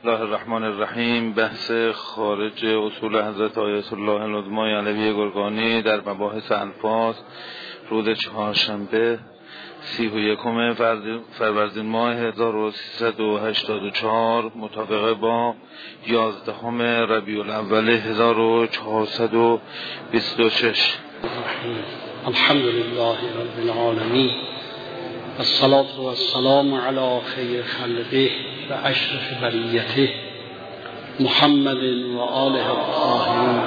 الله الرحمن الرحیم. بحث خارج اصول حضرت آیت الله العظمی علویه گرگانی در مباحث الفاظ روز چهارشنبه 31 فروردین ماه 1384 مطابق با 11 ربیع الاول 1426. الحمد لله رب العالمین الصلاة والسلام علی خیر خلقه و اشرف بریته محمد و آله الطاهرین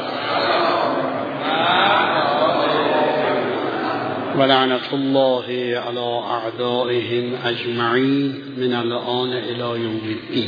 و لعنت الله علی اعدائهم اجمعین من الآن الی یوم الدین.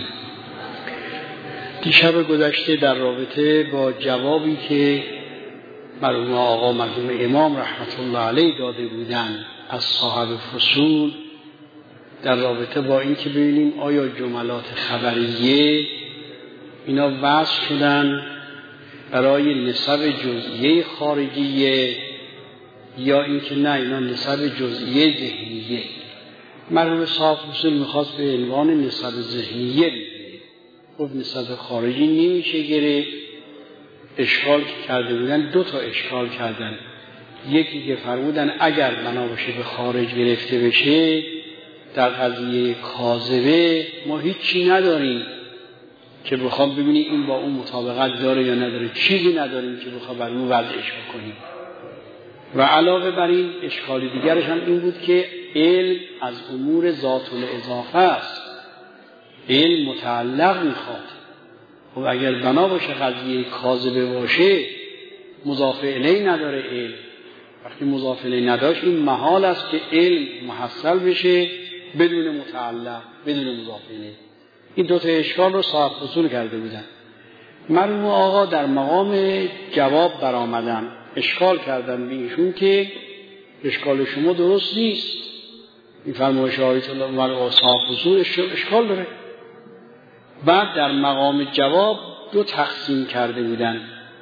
دیشب گذشته در رابطه با جوابی که مرحوم آقا مرحوم امام رحمت الله علیه داده بودند از صاحب فصول در رابطه با این که ببینیم آیا جملات خبریه اینا وضع شدن برای نسب جزئیه خارجیه یا اینکه نه اینا نسب جزئیه ذهنیه. مرحوم صاحب فصول میخواست به عنوان نسب ذهنیه بگیره، خب نسب خارجی نمیشه گرفت. اشکال که کرده بودن دو تا اشکال کردن. یکی که فرمودن اگر بنا باشه به خارج گرفته بشه در قضیه کاذبه ما هیچی نداریم که بخوام ببینیم این با اون مطابقت داره یا نداره، چیزی نداریم که بخوام بر اون وضعش بکنیم. و علاوه بر این اشکال دیگرش هم این بود که علم از امور ذات الاضافه است، علم متعلق میخواد. خب اگر بنا باشه قضیه کاذبه باشه مضاف الیه نداره علم، وقتی مضاف الیه نداشت این محال است که علم محصل بشه بدون متعلق بدون مضاف الیه. این دو تا اشکال رو صاحب فصول کرده بودن. مرحوم آقا در مقام جواب برآمدن، اشکال کردن به ایشون که اشکال شما درست نیست. این فرمایش آیت الله مرحوم صاحب فصول اشکال داره. بعد در مقام جواب دو تقسیم کرده بودن.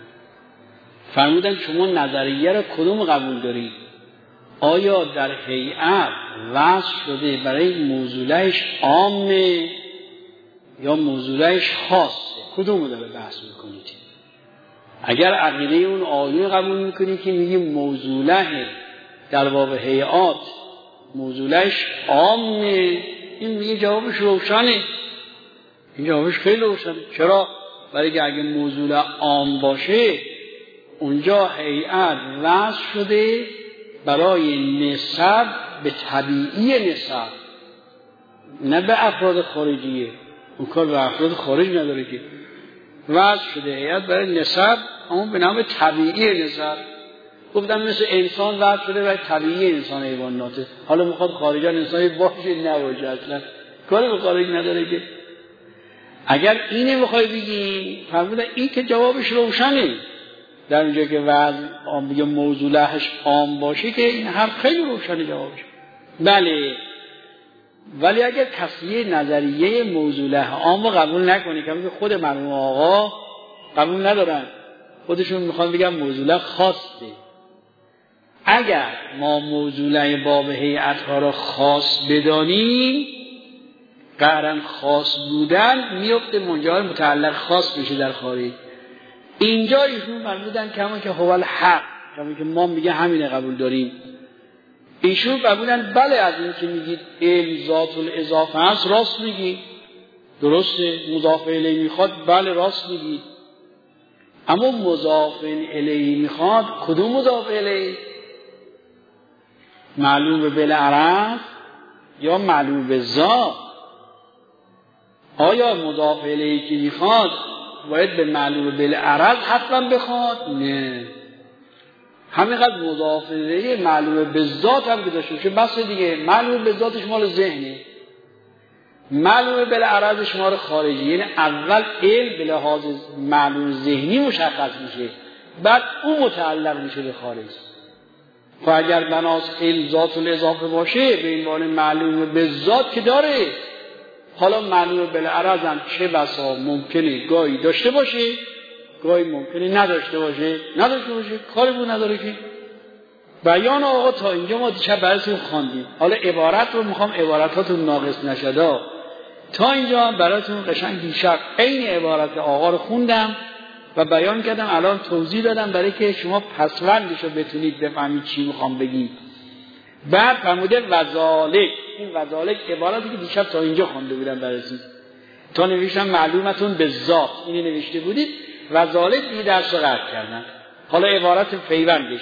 فرمودن شما نظریه را کدوم قبول دارید؟ آیا در هیئت وضع شده برای موضوعش عامه یا موضوعش خاصه؟ کدوم داره بحث میکنید؟ اگر عقیده اون آیه قبول میکنید که میگیم موضوعه در باب هیئات موضوعش عامه، این میگه جوابش روشنه. این جوابش خیلی روشنه. چرا؟ برای که اگه موضوع عام باشه اونجا هیئت وضع شده برای نسب به طبیعی نسب، نه به افراد خارجیه. اون کار به افراد خارج نداره که وضع شده هیئت برای نسب اما به نام طبیعی نسب. گفتم مثل انسان وضع شده برای طبیعی انسان حیواناته. حالا میخواد خارجان انسانی باشه نباشه، اصلا کاری به خارج نداره که. اگر اینه بخوای بگی فرمودن این که جوابش روشنه، در اونجا که وضع عام بگه موضوعش عام باشه که این حرف خیلی روشنه جوابش. بله، ولی اگر تصحیح نظریه موضوعه عام رو قبول نکنی که خود مرحوم آقا قبول ندارن، خودشون میخوان بگن موضوعه خاصه. اگر ما موضوعه باب هیئت‌ها را خاص بدانیم قهرن خاص بودن میفته منجر متعلق خاص بشه در خارج. اینجا ایشون فرمودن کما که هو الحق، کما که ما میگه همینه قبول داریم. ایشون قبولن بله از این که میگید علم ذات الاضافه است راست میگی، درسته. مضاف الیه میخواد، بله راست میگی. اما مضاف الیه میخواد کدوم مضاف الیه؟ معلوم بالعرض یا معلوم بالذات؟ آیا مضاف الیه که میخواد باید به معلوم بالعرض حتما بخواد؟ نه، همینقدر مضاف الیه معلوم بالذات هم که داشته باشه بس دیگه. معلوم بالذاتش مال ذهنه، معلوم بالعرضش مال خارجی. یعنی اول علم به لحاظ معلوم ذهنی مشخص میشه، بعد اون متعلق میشه به خارج. و اگر بناس علم ذات الاضافه باشه به عنوان معلوم بالذات که داره، حالا معلوم بالعرض هم چه بسا ممکنه گاهی داشته باشه گاهی ممکنه نداشته باشه کاری بود نداره که. بیان آقا تا اینجا ما دیشب براتون خواندیم. حالا عبارت رو میخوام عباراتاتون ناقص نشده تا اینجا براتون قشنگ دیشب عین عبارت آقا رو خوندم و بیان کردم، الان توضیح دادم برای که شما پسوندش رو بتونید بفهمید چی میخوام بگید. بعد فرموده وذالک، این وذالک عبارتی که دیشب تا اینجا خونده بودم براتون، تا نوشتم معلومتون به ذات اینو نوشته بودید، وذالک دیگه درس رو قطع کردن. حالا عبارت پیوندش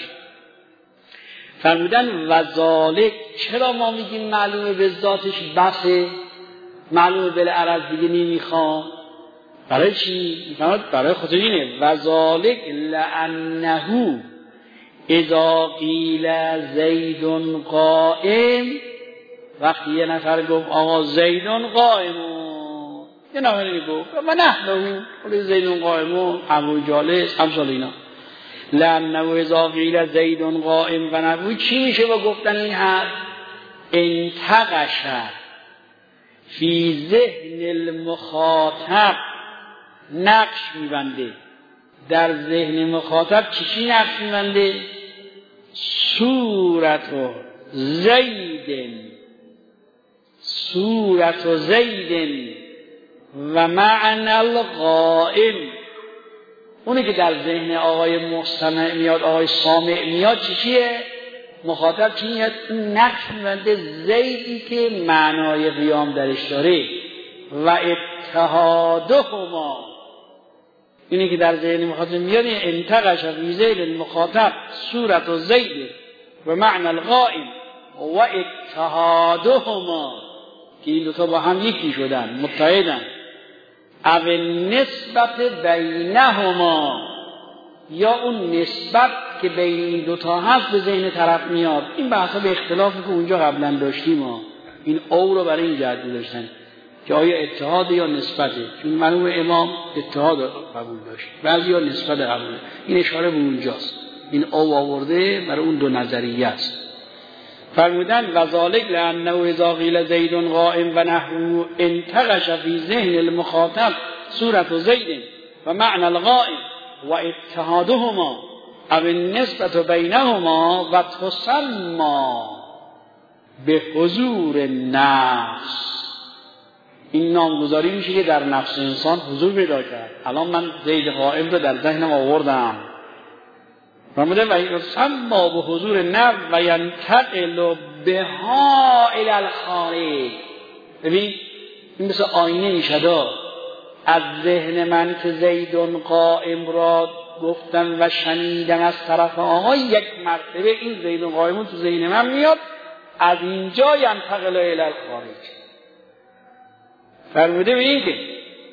فرمودن وذالک. چرا ما میگیم معلومه به ذاتش بسه، معلومه بالعرض دیگه نمیخوام؟ برای چی؟ برای خود اینه وذالک لانه اذا قیل زید قائم، وقتی یه نفر گفت آقا زید قائم، یه نفر گفت و نحنه قل زید قائم ابو جالس امثال اینا، لانه اذا قیل زید قائم و نحوه، چی میشه با گفتن این حرف؟ انتقش فی ذهن المخاطب، نقش میبنده در ذهن مخاطب. چی نقش میبنده؟ صورت زید و معنی القائم. اونی که در ذهن آقای مستمع میاد، آقای سامع میاد، چیه؟ مخاطب چیه؟ این نقش میبنده زیدی که معنای قیام درش داره و اتحادهما، اینی که در ذهن مخاطب میاد، انتقش فی ذهن المخاطب صورت و زید و معنی القائم و اتحادهما، که این دوتا با هم یکی شدن، متحدن. او نسبت بینهما، یا اون نسبت که بین این دوتا هست به ذهن طرف میاد. این بحثا به اختلافی که اونجا قبلا داشتیم این او رو برای این جهت داشتن که آیا اتحاد یا نسبته، چون معلوم امام اتحاد قبول داشت، بعضی ها نسبت قبول. این اشاره به اونجاست، این او آورده برای اون دو نظریه است. فرمودن وذالک لانه اذا قیل زید قائم و نحوه انتقش فی ذهن المخاطب صورت زید و معنی القائم و اتحادهما او النسبت بینهما و تسمى به حضور نفس. این نامگذاری میشه که در نفس انسان حضور پیدا کرد. الان من زید قائم رو در ذهنم آوردم، فرموده و یسمى به حضور نفس و ینتقل بها الی الخارج. ببین این مثل آینه میشد، از ذهن من که زید قائم را گفتن و شنیدن از طرف آقا، یک مرتبه این زید قائم تو ذهن من میاد، از اینجا ینتقل الی الخارج. فرموده به این که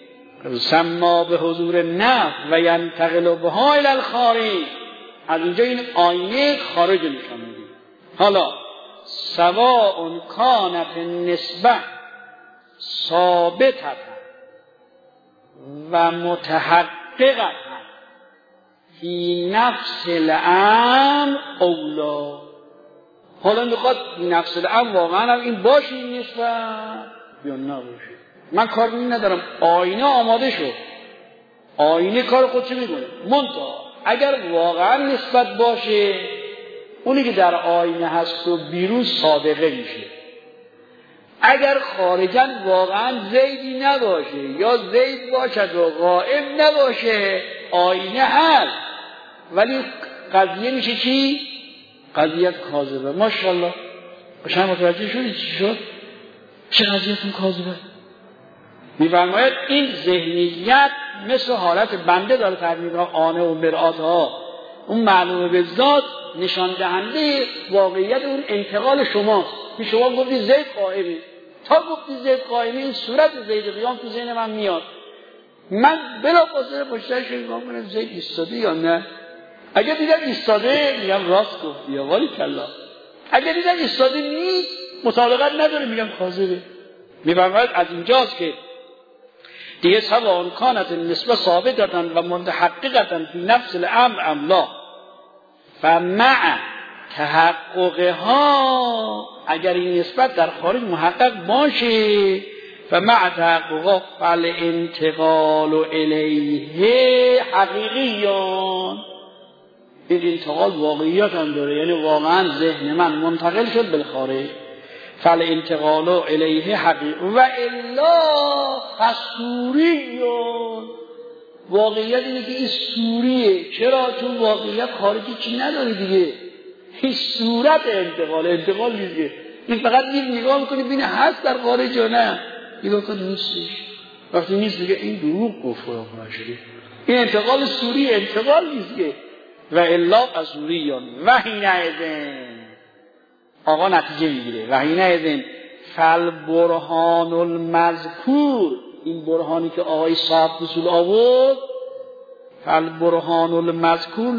سما به حضور نفس و ینتقل بها الی الخارج، از اینجا این آینه خارج نشان میده. حالا سواء کانت نسبه ثابته و متحققه فی نفس الامر اولا. حالا میخواد نفس الامر واقعا هم این باشه این نسبت یا نباشه. من کار این ندارم، آینه آماده شد، آینه کار خودش میکنه. منتها اگر واقعا نسبت باشه، اونی که در آینه هست و بیرون صادقه میشه. اگر خارجاً واقعا زیدی نباشه یا زید باشد و قائم نباشه، آینه هست ولی قضیه میشه چی؟ قضیه کاذبه. ماشاءالله قشنگ متوجه شدید چی شد؟ چه قضیه‌تون کاذبه؟ می‌فرماید این ذهنیت مثل حالت بنده داره تعبیر آنه و مرآت ها، اون معلومه به ذات نشان دهنده واقعیت اون انتقال شماست. که شما گفتی زید قائمه، تا گفتی زید قائمه این صورت زید قیام تو ذهن من میاد، من بلافاصله پشتش نگاه کنم زید ایستاده یا نه. اگه دیدم ایستاده میگم راست گفتی یا ولی کلا، اگه دیدم ایستاده نیست مطابقت نداره میگم کاذبه. میفرماید از اینجاست که دیگه سواء کانت النسبه ثابتة و متحققة فی نفس الامر ام لا، فمع تحققها، اگر این نسبت در خارج محقق باشه، فمع تحققها فالانتقال الیه حقیقیان، این انتقال واقعیت هم داره، یعنی واقعا ذهن من منتقل شد به خارج. فالانتقال الیه حقیق و الا فسوریون. واقعیت اینه که این سوریه. چرا؟ چون واقعیت خارجی چی نداره دیگه. این صورت انتقال نیست. این فقط نگاه میکنی ببینه هست در خارج یا نه. نگاه کن نیستش. وقتی نیست دیگه این دروغ گفت خدا شده. این انتقال سوری انتقال نیست که. و الا فسوریون و حینئذ آقا نتیجه میگیره. و حینئذ فالبرهان المذکور، این برهانی که آقای صاحب اصول آورد، فالبرهان المذکور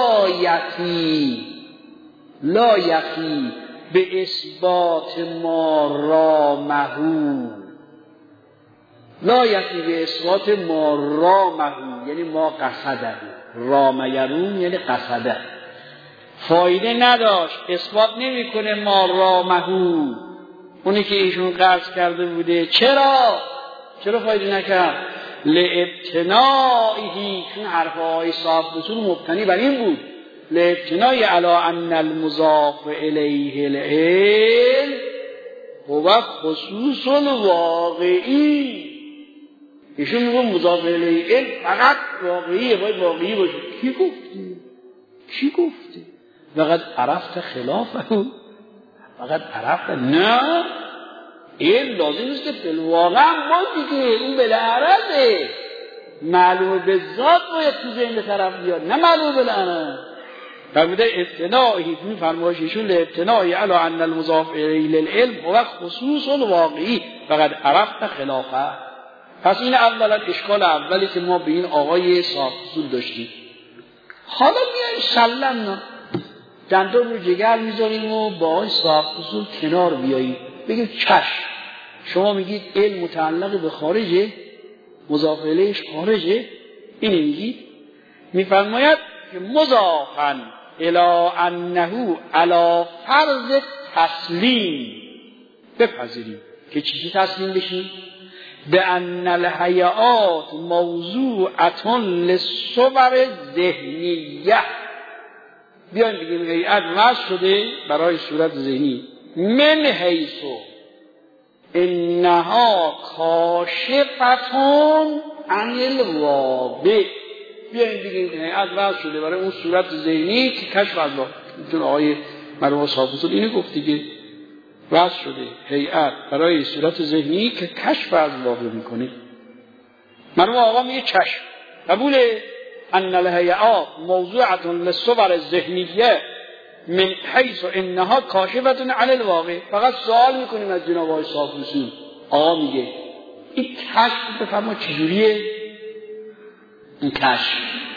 لا یقی به اثبات ما رامهو، لا یقی به اثبات ما رامهو یعنی ما قصده، رام یروم یعنی قصده، فایده نداشت، اثبات نمیکنه ما رامهو، اونی که ایشون قصد کرده بوده. چرا فایده نکرد؟ لابتنائه، چون حرفهای صاحب رسول مبتنی بر این بود، لابتنائی علی ان المضاف الیه العلم هو خصوص الواقعی. ایشون میگه مضاف الیه علم فقط واقعیه، باید واقعی باشه. کی گفته؟ فقط عرفت خلافه، فقط عرفت نه، این لازم نیست که فی‌الواقع باشه که اون بالعرضه، معلوم به ذات باید تو ذهن طرف بیاد، نه معلوم بالعرض. فرموده ابتنائی، میفرمایششون لابتنائی علی ان المضاف الیه العلم هو خصوص الواقعی فقط عرفت خلافه. پس این اولا اشکال اولی که ما به این آقای صاحب اصول داشتیم. حالا میایم سلم دندان رو جگر میذاریم و با آقای صاحب اصول کنار بیاییم، بگیم چشم، شما میگید علم متعلق به خارجه، مضاف الیهش خارجه، این میگید. میفرماید که مضافن الی انه علی فرض تسلیم، بپذیریم که چیزی تسلیم بشیم، به ان الهیئات موضوعه للصور ذهنیه، بیایم بگیم هیئت وضع شده برای صورت ذهنی، من حیث انها کاشفتون عن الواقع، بیایم بگیم هیئت وضع شده برای اون صورت ذهنی که کشف از واقع. چون آقای مرحوم صاحب اصول اینو گفت دیگه، وضع شده هیئت برای صورت ذهنی که کشف از واقع میکنه. مرحوم آقا میگه چشم، قبوله ان الهیئات موضوعه للصور الذهنیه من حیث انها کاشفتون عن الواقع. فقط سوال میکنیم از جناب آقای صاحب اصول، آقا میگه این کشف بفرما چجوریه؟ این کشف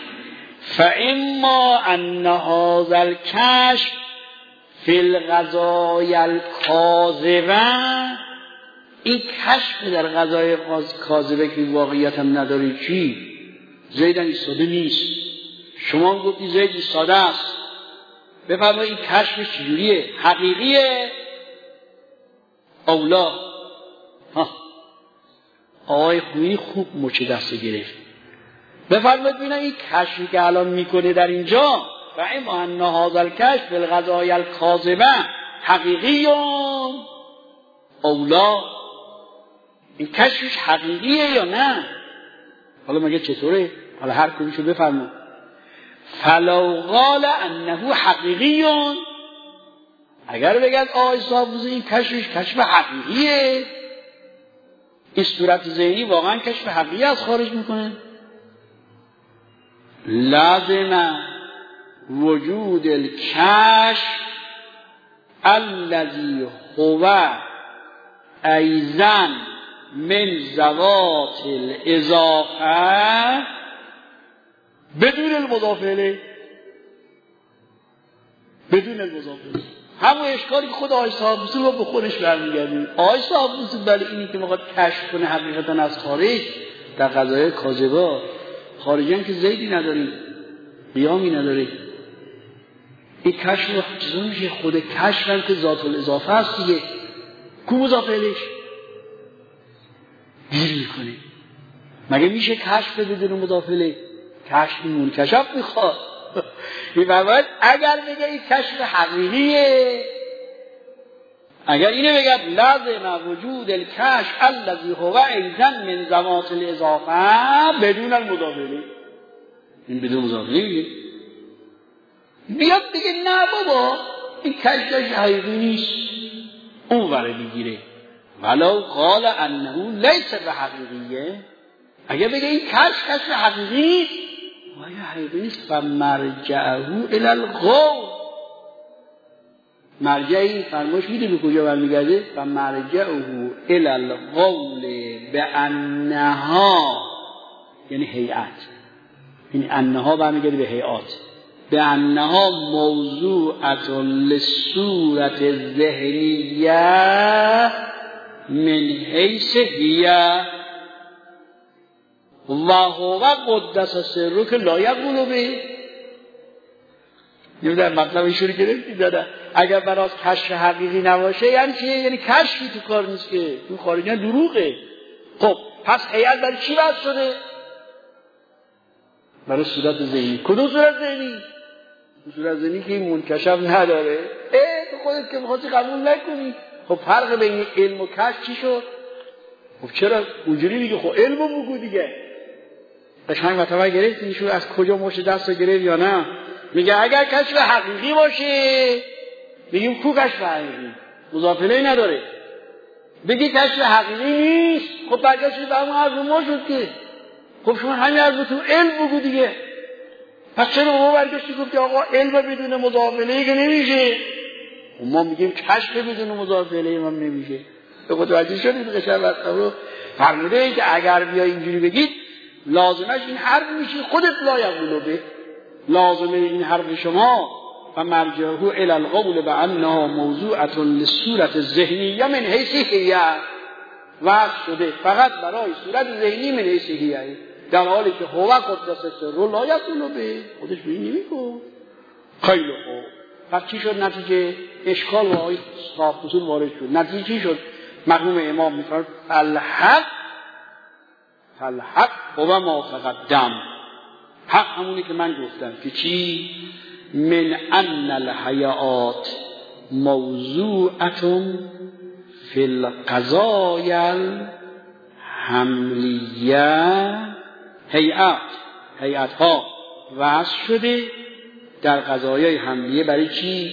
فاما ان هذا الکشف فی الغذای الکاذبه، این کشف در غذای کاذبه که واقعیت هم نداره. چی؟ زید ایستاده نیست، شما گفتی زید ایستاده است، بفرمایید این کشف چجوریه؟ حقیقیه اولا؟ آقای خویی خوب مچ دسته گرفت. بفرمایید ببینم این کشفی که الان میکنه در اینجا، و اما ان هذا الکشف فی الغذای الکاذبه حقیقی اولا، این کشفش حقیقیه یا نه؟ حالا مگه چطوره؟ حالا هر کدومشو بفرمایید. فلو قال انه حقیقی، اگر بگید آقای صاحب این کشفش کشف حقیقیه، این صورت ذهنی واقعا کشف حقیقی از خارج میکنه، لازم وجود الکشف الذي هو ایضا من ذوات الاضافه بدون المضاف الیه، بدون المضاف الیه. همون اشکالی که خود آقای صاحب اصول رو به خودش برمیگردیم. آقای صاحب اصول بله اینی که میخواد کشف کنه حقیقتا از خارج در قضایای کاذبه، خارجی که زیدی نداریم، قیامی نداره، این کشف رو چیزا میشه خود کشف هم که ذات الاضافه هست دیگه، کو مضاف الیهش گیر میکنه. مگه میشه کشف بدون مضاف الیه؟ کشف منکشف میخواد. میفرماید اگر بگه این کشف حقیقیه، اگر اینه بگد لازم وجود الکشف الذی هو ایضا من ذوات الاضافه بدون المضافه، این بدون مضافه میگه. بیاد دیگه نه بابا این کشفش حقیقی نیست، اون وره میگیره. ولو قال انه لیس بحقیقیه، اگه بگه این کشف حقیقی نیست، آیا حقیقی نیست؟ فمرجعه الی القول، مرجعی فرموش میده به کجا برمیگرده؟ فمرجعه الی القول بانها، یعنی هیئت، یعنی انها برمیگرده به هیئات، بانها موضوعة للصورة الذهنیه من حیث هی و هو قدس سره که لا یقول به. نمیدونم مطلب ایشونی گرفتی داده. اگر براز کشف حقیقی نباشه یعنی چیه؟ یعنی کشفی تو کار نیست که، اون خارجیان دروغه. خب پس هیئت برای چی وضع شده؟ برای صورت ذهنی. کدوم صورت ذهنی؟ صورت ذهنی که این منکشف نداره. تو خودت که می‌خواستی قبول نکنی. خب فرق بین علم و کشف چی شد؟ خب چرا اونجوری میگه؟ خب علمو بگو دیگه. قشنگ مطلب گرفتی ایشون از کجا مشت دستو گرفت یا نه؟ میگه اگر کشف حقیقی باشه میگیم کو کشف حقیقی، مضاف الیه نداره. بگی کشف حقیقی نیست، خب برگشت به همون حرف ما شد که. خب شما همین حرف تو علم بگو دیگه. پس چرا ما برگشتی گفتی آقا علم بدون مضاف الیه که نمیشه؟ ما میگیم کشف بدون مضاف الیه هم نمیشه. به متوجه شدید قشنگ مطلب رو فرموده که اگر بیا اینجوری بگید لازمش این حرف میشه خودت لا یقولو به، لازمه این حرف شما و مرجعه الی القول بانها موضوعة للصورة الذهنیه من حیث هی، وضع شده فقط برای صورت ذهنی من حیث هی، در حالی که هو قدس سره لا یقولو به، خودش به این نمیگه. خیلی خوب، پس چی شد نتیجه؟ اشکال و آیه صاحب اصول وارد شد. نتیجه چی شد؟ مرحوم امام میفرماید الحق و ما تقدم، حق همونی که من گفتم که چی؟ من ان الحیات موضوعة فی القضایا الحملیه، هیئت ها وضع شده در قضایای حملیه برای چی؟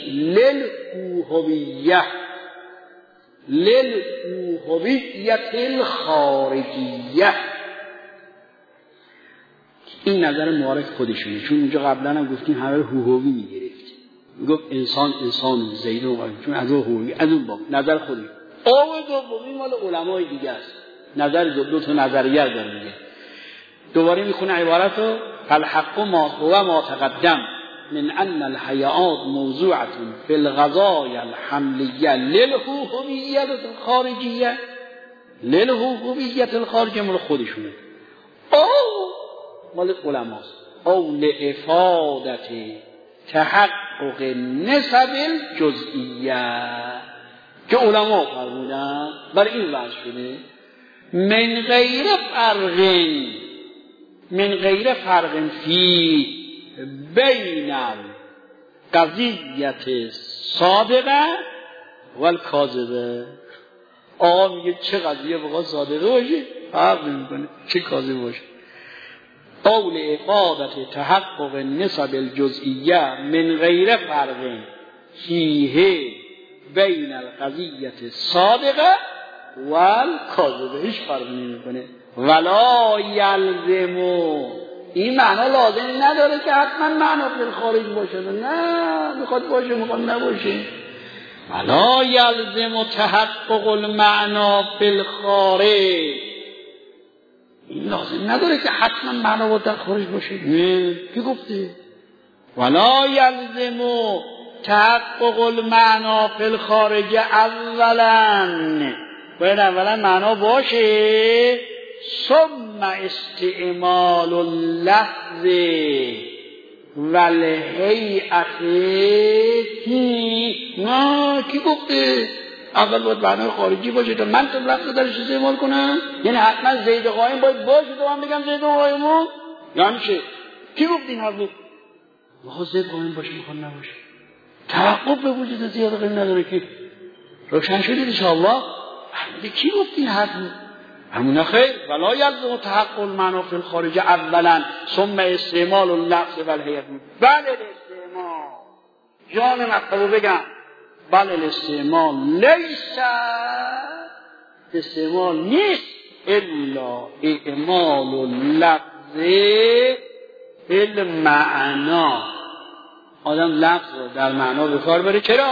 للأوهویت الخارجیه. این نظر معارف خودشونه، چون اونجا قبلا هم گفتیم همه هوهوی میگرفت، میگفت انسان زید و چون از اون هوهوی از اون باب نظر خودی. دومی مال علمای دیگه است، نظر دو تا نظریه داره میگه. دوباره میخونه عبارتو فالحق ما تقدم من ان الحیات موضوعة فی القضایا الحملیه للهوهویت الخارجیه، مال خودشونه مال علماست. او لافادت تحقق نسب الجزئیه که علما فرمودن برای این وضع شده من غیر فرق فی بین القضیه صادقه و الکاذبه. آقا میگه چه قضیه بخواد صادقه باشه فرق نمیکنه، چه کاذبه باشه. قول افادت تحقق نسب الجزئیه من غیر فرق فیه بین القضیه صادقه و الکاذبه، هیچ فرق نمیکنه. ولا یلزمو، این معنا لازم نداره که حتما معنا فی الخارج باشه، نه میخواد باشه میخواد نباشه. ولا یلزم تحقق المعنا فی الخارج، این لازم نداره که حتما معنا باید در خارج باشه. نه کی گفته؟ ولا یلزم تحقق المعنا فی الخارج اولا معنا باشه، ثم استعمال اللفظ والهیئت. نه کی گفته؟ اول باید معنای خارجی باشه تا من تو لفظ درش استعمال کنم؟ یعنی حتما زید قائم باید باشه تو من بگم زید قائمون؟ یعنی چه؟ کی گفت این حرفو؟ میخواد زید قائم باشه میخواد نباشه، توقف به وجود زید قائم نداره که روشن شدید انشاءالله؟ فرموده کی گفت این حرف؟ همون خیر ولا یلزم تحقق المعنی فی الخارج اولا ثم استعمال اللفظ والهیئت. بله الاستعمال جان مطلب بگم، بله الاستعمال لیس استعمال نیست الا اعمال اللفظ المعنا. آدم لفظ رو در معنا به کار بره. چرا؟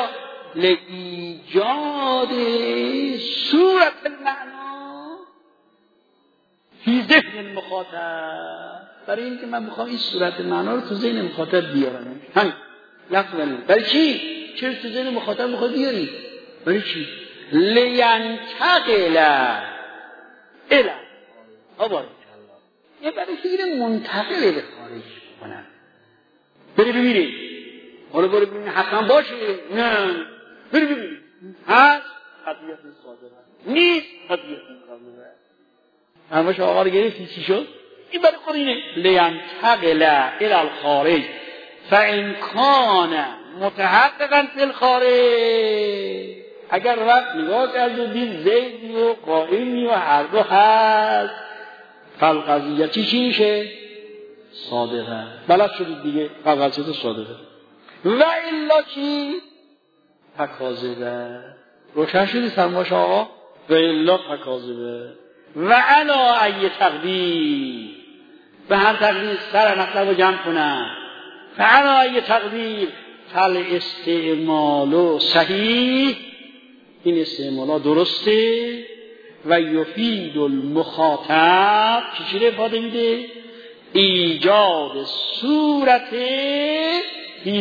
لایجاد صورت المعنا فی ذهن المخاطب، برای اینکه من میخوام این صورت معنا رو تو ذهن مخاطب بیارم. همین لفظ برای چی؟ چرا تو ذهن مخاطب میخواد بیاری؟ برای چی؟ لینتقل الی آباری یه برای که اینه منتقل به خارج کنن. بری ببینی حالا بری ببینی حتما باشه، نه بری ببینی هست قضیت صادقه نیست قضیت صادقه. همش آقا رو گرفتی چی شد؟ این برای خود اینه لینتقل الی الخارج فان کان متحققا فی الخارج. اگر وقت نگاه کرد و دید زیدی و قائمی و هر دو هست فالقضیه چی میشه؟ صادقه. بلد شدید دیگه فالقضیه صادقه. و الا چی؟ فکاذبه. روشن شدید سرماش آقا؟ و الا فکاذبه. و علا ای تقدیر، به هر تقدیر سر مطلب رو جمع کنن. فعلا ای تقدیر فل استعمالو صحیح، این استعمالا درسته. و یفید المخاطب چی رو افاده میده؟ ایجاد صورت فی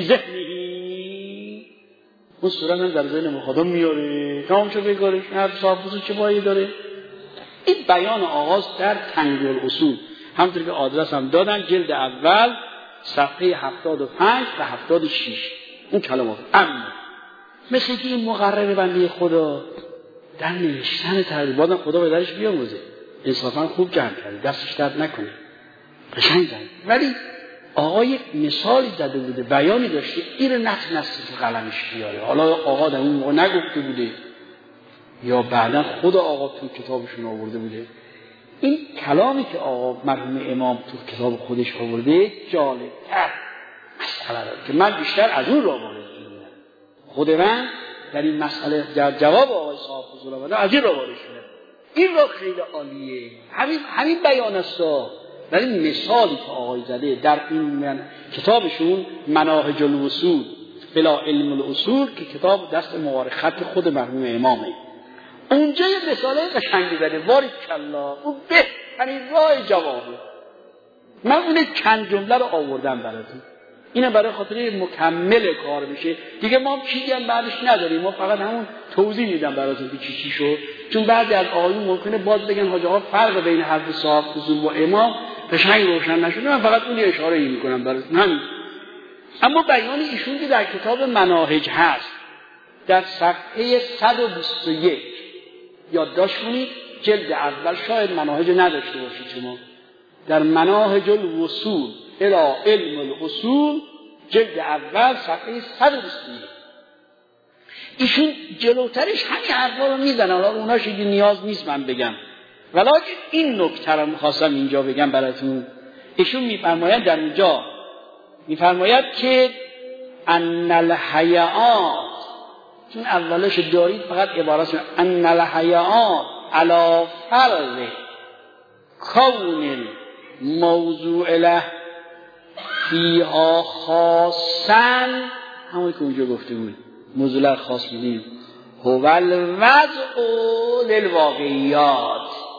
ذهنی، اون صورت هم در ذهن مخاطب میاره. تمام شو بگارش هر صافوزو چه بایی داره. این بیان آغاز در تنگیر الاصول، همونطور که آدرس هم دادن، جلد اول صفحه 75 و 76 اون کلمات. اما مثل که این مقرر بنده خدا در نوشتن تحریر بازم خدا به درش بیاموزه، انصافا خوب جمع کرده، دستش درد نکنه، قشنگ زد. ولی آقا یک مثالی زده بوده، بیانی داشته، این رو نتونسته تو قلمش بیاره. حالا آقا در اون موقع نگفته بوده یا بعدا خود آقا تو کتابشون آورده بوده. این کلامی که آقا مرحوم امام تو کتاب خودش آورده جالب‌تر مسئله داره که من بیشتر از اون را وارد شدم. خود من در این مسئله در جواب آقای صاحب حضور آمده از این را وارد شدم. این را خیلی عالیه، همین بیان است. ولی مثالی که آقای زده در این کتابشون مناهج الوصول بلا علم الاصول که کتاب دست مبارک خط خود مرحوم امامه، اونجا یه مثاله قشنگی زده. باری کلا اون بهترین راه جوابه. من اون چند جمله رو آوردم براتون، اینه برای خاطر مکمل کار بشه دیگه. ما چیزی هم بعدش نداریم، ما فقط همون توضیح میدم براتون که چی شد. چون بعضی از آقایون ممکنه باز بگن حاج آقا فرق بین حرف صاحب حضور و امام قشنگ روشن نشده. من فقط اون اشاره میکنم براتون همین. اما بیان ایشون که در کتاب مناهج هست در صفحه 121 یادداشت کنید، جلد اول، شاید مناهج نداشته باشید شما، در مناهج الوصول الی علم الاصول جلد اول صفحه 121 ایشون جلوترش همین حرفا رو میزنه. حالا اوناش دیگه نیاز نیست من بگم، ولی این نکته رو می‌خواستم اینجا بگم براتون. ایشون می‌فرماید در اینجا می‌فرماید که ان الحیات، چون اولش دارید فقط عبارت ان الحیات علی فرض کون موضوع له فیها خاصا، همون که اونجا گفته بود موضوع له خاص بودیم، هو الوضع للواقعیات.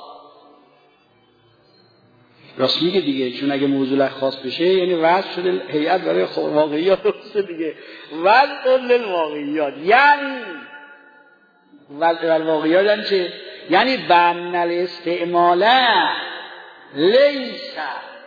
راست میگه دیگه، چون اگه موضوع له خاص بشه یعنی وضع شده هیئت برای واقعیات درسته دیگه. وضع للواقعیات یعنی وضع للواقعیات یعنی چه؟ یعنی بن الاستعماله لیس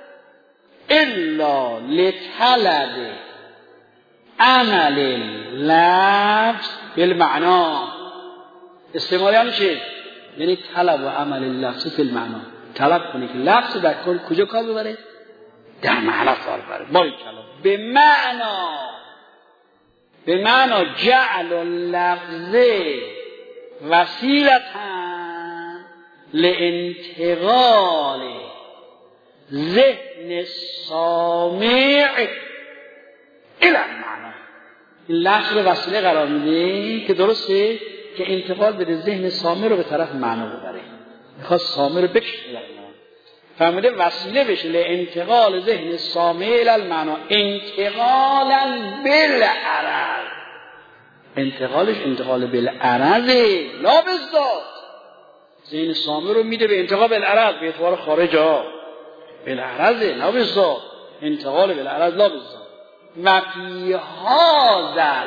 الا لطلب عمل لفظ بالمعنا. استعمال یعنی چه؟ یعنی طلب و عمل لفظ بالمعنا. طلب کنی که لفظ در کجا کار ببره؟ در معنا کار ببره. باری کلام به معنا جعل اللفظ وسیلتن لانتقال ذهن سامع الی المعنی. این لفظ رو وسیله قرار میده که درسته که انتقال بده ذهن سامع رو به طرف معنا ببره، میخواد سامع رو بکشه، فهمیده وسیله بشه لانتقال ذهن سامع الی المعنی انتقالا بالعرض. انتقالش انتقال بالعرض لا بالذات. ذهن سامع رو میده به انتقال بالعرض به اعتبار خارج ها، بالعرض لا بالذات، انتقال بالعرض لا بالذات. و فی هذا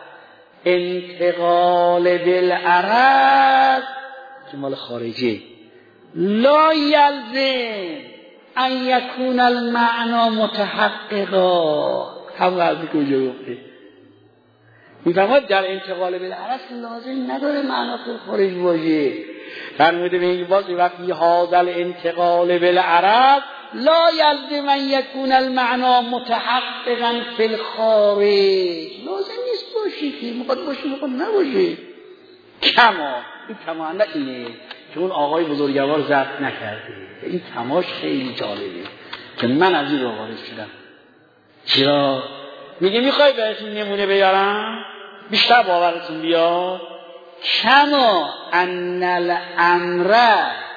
انتقال بالعرض که مال خارجی لا یلزم ان یکون المعنا متحققا. هم قضیه کجا گفته میفهمد در انتقال بالعرض لازم نداره معنا تو خارج باشه. فرموده به این باز و فی هذا الانتقال بالعرض لا یلزم ان یکون المعنا متحققا فی الخارج. لازم نیست باشه که میخواد باشه میخواد نباشه. کما این کما اینه که اون آقای بزرگوار ضبط نکرده. این کماش خیلی جالبه که من از این رو وارد شدم. چرا؟ میگه میخوای بهتون نمونه بیارم بیشتر باورتون بیاد. کما ان الامر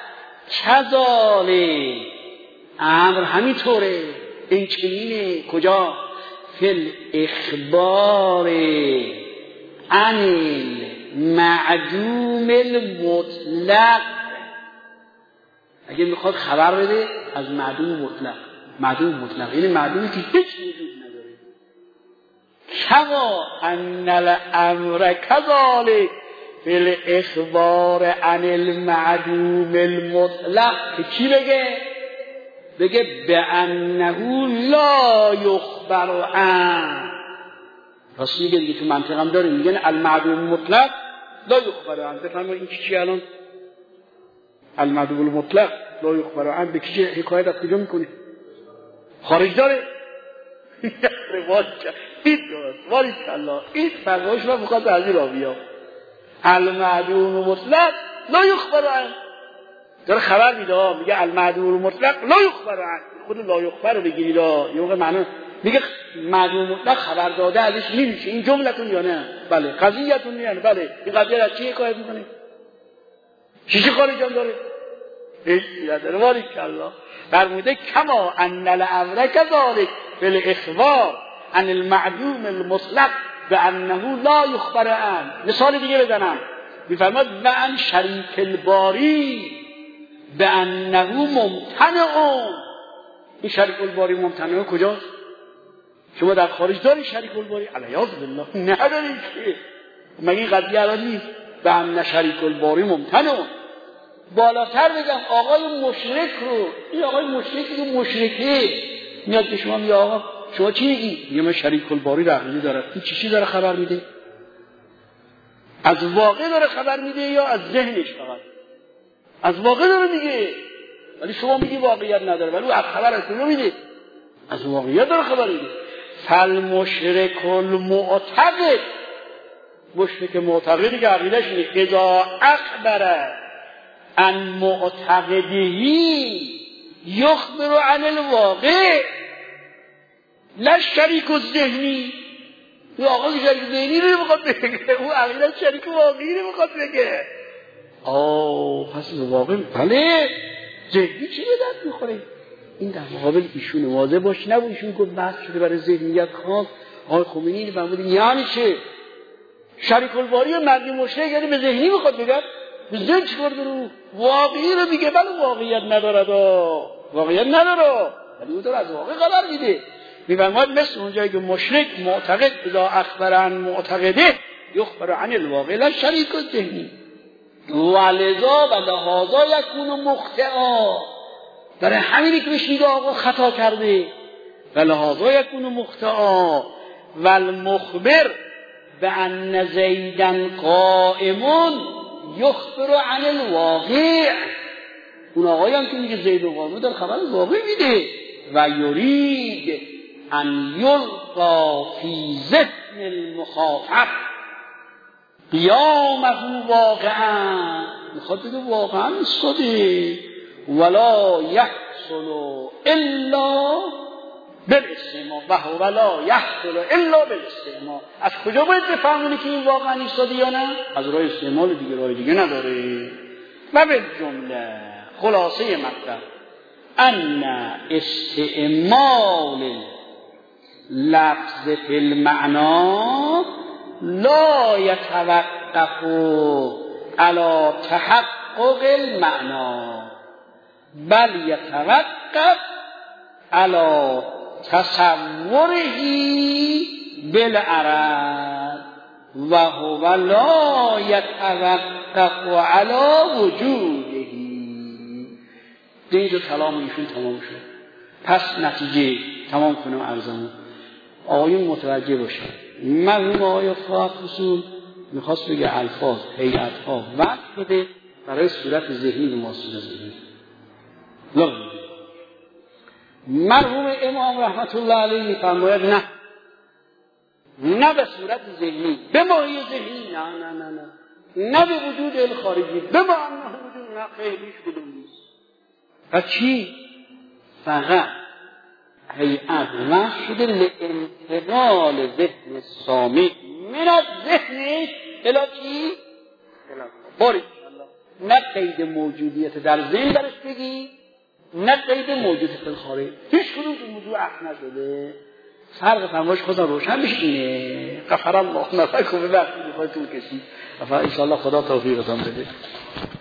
کذالک، امر همینطوره، این چنینه. کجا؟ فی الاخبار عن المعدوم المطلق. اگه میخواد خبر بده از معدوم مطلق، معدوم مطلق یعنی معدومی که هیچ وجود نداره. کما ان الامر کذالک فی الاخبار عن المعدوم المطلق. که چی بگه؟ بگه بانه لا یخبر عنه. راست میگه دیگه، تو منطقه هم داره میگن المعدوم مطلق لا یخبر عنه. بفرمایید این چی الان المعدوم المطلق لا یخبر عنه به کی حکایت از کجا میکنه؟ خارج داره. روایت این درست باریکالله. این فرقاش رو میخواد از این را بیا. المعدوم مطلق لا یخبر عنه داره خبر میده، میگه المعدوم المطلق لا یخبر عنه. خود لا یخبر رو بگیرید یه موقع معنی میگه معدوم مطلق خبر داده ازش نمیشه. این جملتون یا نه؟ بله. قضیهتون یا نه؟ بله. این قضیه از چی حکایت میکنه؟ چیزی خارج هم داره؟ هیچ نداره. باریکالله. فرموده کما ان الامر کذالک فی الاخبار عن المعدوم المطلق بانه لا یخبر عنه. مثال دیگه بزنم. میفرماد و ان شریک الباری بانه ممتنع. این شریک الباری ممتنع کجاست؟ شما در خارج داری شریک الباری؟ علیاذ بالله نداری که. مگه این قضیه الان نیست؟ بان شریک الباری ممتنع. بالاتر بگم آقای مشرک رو، این آقای مشرکی که مشرکه میاد به شما میگه آقا شما چی میگی؟ میگه من شریک الباری رو عقیده دارم. این چی داره خبر میده؟ از واقع داره خبر میده یا از ذهنش فقط؟ از واقع داره میگه، ولی شما میگی واقعیت نداره، ولی از خبر از کجا میده؟ از واقعیت داره خبر میده. فالمشرک المعتقد، مشرک معتقدی که عقیدهش اینه اذا اخبر عن معتقدهی یخبر عن الواقع لا شریک الذهنی. این آقا که شریک ذهنی رو میخواد بگه، اون عقیده شریک واقعی رو میخواد بگه. پس واقع بله ذهنی چی به درد میخوره؟ این در مقابل ایشون واضح باش نبود. ایشون گفت بحث شده برای ذهنیت خاص. آقای خمینی این فرمود یعنی چه؟ شریک الباری و مردی مشرک یعنی به ذهنی میخواد بگه؟ به ذهن چیکار داره؟ واقعی رو میگه، ولی واقعیت نداره. واقعیت نداره، ولی اون داره از واقع خبر میده. میفرماد مثل اونجایی که مشرک معتقد اذا اخبر عن معتقده یخبر عن الواقع لا شریک الذهنی ولذا و لهذا یکون مخطئا. برای همینی که بهش میگه آقا خطا کرده. و لهذا یکون مخطئا والمخبر بان زیدا قائم یخبر عن الواقع. اون آقایی هم که میگه زید قائم داره خبر واقع میده. و یرید ان یلقا فی ذهن المخاطب، قیام از او واقعا، میخواد بگه واقعا ایستاده، ولا یحصل الا بالاستماع و هو لا یحصل الا بالاستماع. از کجا باید بفهمونی که این واقعا ایستاده یا نه؟ از راه استعمال دیگه، راه دیگه نداره. و به جمله خلاصه مطلب ان استعمال لفظ فی المعنا لا یتوقف علی تحقق المعنا بل یتوقف علی تصوره بالعرب و هو لا یتوقف علی وجوده. اینجا کلام ایشون تمام شد. پس نتیجه تمام کنم عرضمون، آقایون متوجه باشن. مرحوم آقای فقه فصول میخواست بگه الفاظ هیئت‌ها وقت بده برای صورت ذهنی به ما صورت ذهنی. مرحوم امام رحمت الله علیه میفرماید نه به صورت ذهنی، به ماهی ذهنی، نه به وجود الخارجی، به معنی وجود، نه خیلیش بدون نیست. و چی؟ فقط هیئت وقت شده لانتقال ذهن سامع من از ذهنش الی چی؟ باری نه قید موجودیت در ذهن درش بگی، نه قید موجودیت در خارج، هیچ کدوم که موضوع عقل نشده. فرق فرمایش خودم روشن بشه اینه. غفر الله لکم، ببخشید میخواد طول کشید. ان شاء الله خدا توفیقتون بده.